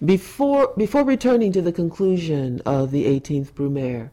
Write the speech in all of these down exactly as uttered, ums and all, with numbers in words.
Before, before returning to the conclusion of the eighteenth Brumaire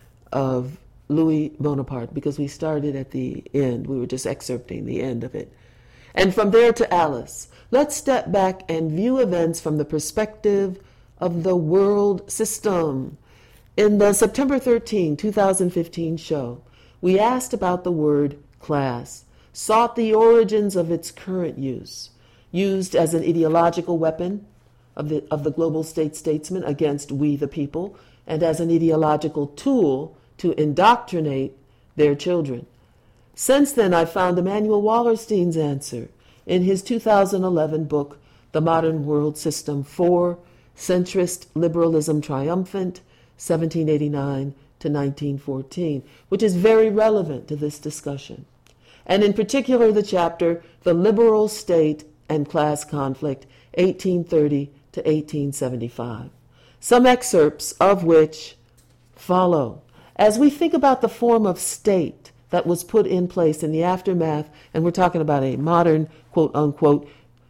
of Louis Bonaparte, because we started at the end, we were just excerpting the end of it, and from there to Alice, let's step back and view events from the perspective of the world system. In the September thirteenth, twenty fifteen show, we asked about the word class, sought the origins of its current use, used as an ideological weapon of the, of the global state statesman against we the people, and as an ideological tool to indoctrinate their children. Since then, I found Emanuel Wallerstein's answer in his two thousand eleven book, The Modern World System four, Centrist Liberalism Triumphant, seventeen eighty-nine to nineteen fourteen, which is very relevant to this discussion. And in particular, the chapter, The Liberal State and Class Conflict, eighteen thirty to eighteen seventy-five. Some excerpts of which follow. As we think about the form of state that was put in place in the aftermath, and we're talking about a modern, quote-unquote,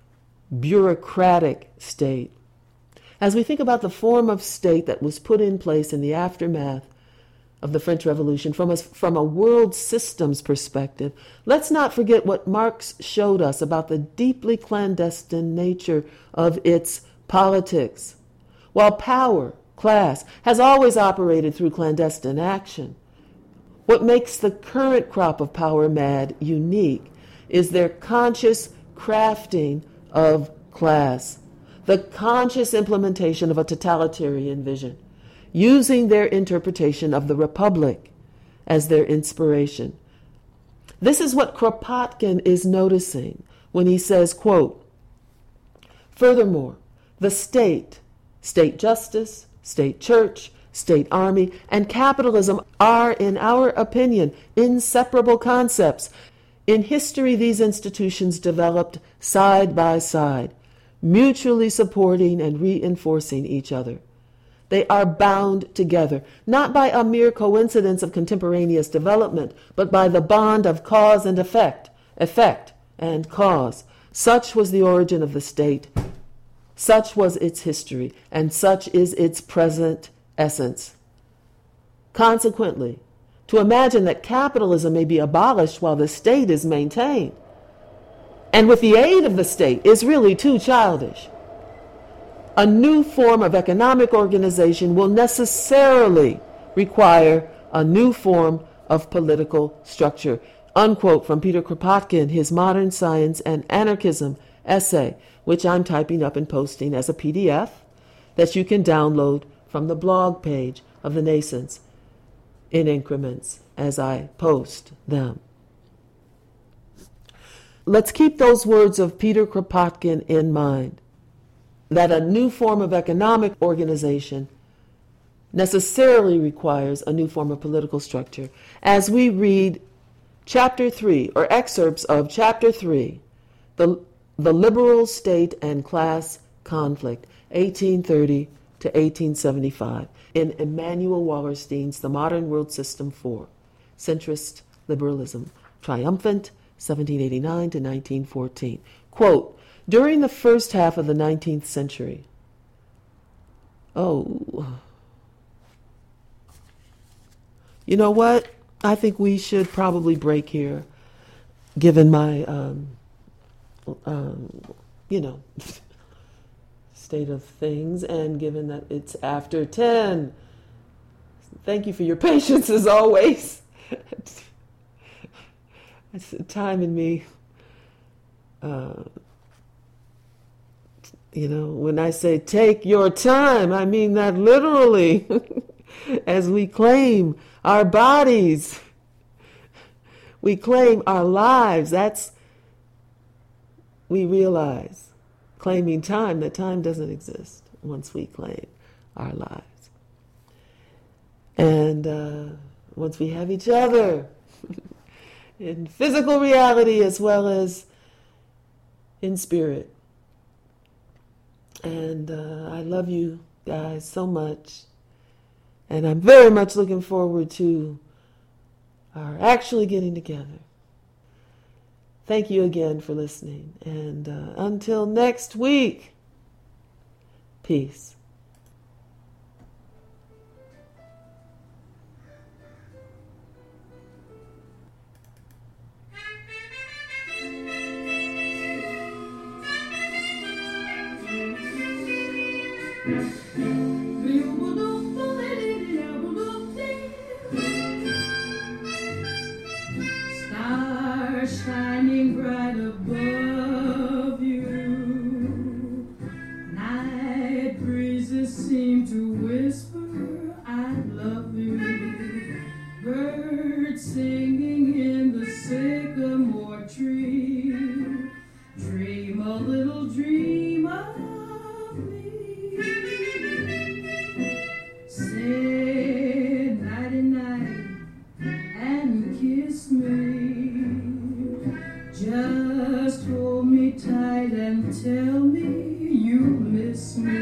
bureaucratic state. As we think about the form of state that was put in place in the aftermath of the French Revolution from a, from a world systems perspective, let's not forget what Marx showed us about the deeply clandestine nature of its politics. While power, class, has always operated through clandestine action, what makes the current crop of power mad unique is their conscious crafting of class, the conscious implementation of a totalitarian vision, using their interpretation of the Republic as their inspiration. This is what Kropotkin is noticing when he says, quote, furthermore, the state, state justice, state church, state army, and capitalism are, in our opinion, inseparable concepts. In history, these institutions developed side by side, mutually supporting and reinforcing each other. They are bound together, not by a mere coincidence of contemporaneous development, but by the bond of cause and effect, effect and cause. Such was the origin of the state. Such was its history, and such is its present essence. Consequently, to imagine that capitalism may be abolished while the state is maintained, and with the aid of the state, is really too childish. A new form of economic organization will necessarily require a new form of political structure. Unquote from Peter Kropotkin, his Modern Science and Anarchism essay, which I'm typing up and posting as a P D F that you can download from the blog page of the Nascents in increments as I post them. Let's keep those words of Peter Kropotkin in mind, that a new form of economic organization necessarily requires a new form of political structure. As we read chapter three, or excerpts of chapter three, the, the Liberal State and Class Conflict, eighteen thirty to eighteen seventy-five, in Emanuel Wallerstein's The Modern World System four, Centrist Liberalism Triumphant, seventeen eighty-nine to nineteen fourteen. Quote, during the first half of the nineteenth century, oh, you know what? I think we should probably break here, given my, um, um, you know, state of things, and given that it's after ten. Thank you for your patience as always. It's time in me. Uh, you know, when I say take your time, I mean that literally. As we claim our bodies, we claim our lives. That's, we realize, claiming time, that time doesn't exist once we claim our lives. And uh, once we have each other, in physical reality as well as in spirit. And uh, I love you guys so much. And I'm very much looking forward to our actually getting together. Thank you again for listening. And uh, until next week, Peace. Stars shining bright above you. Night breezes seem to whisper, I love you. Birds singing in the sycamore tree. Dream a little dream of me. Say nighty night and kiss me. Just hold me tight and tell me you miss me.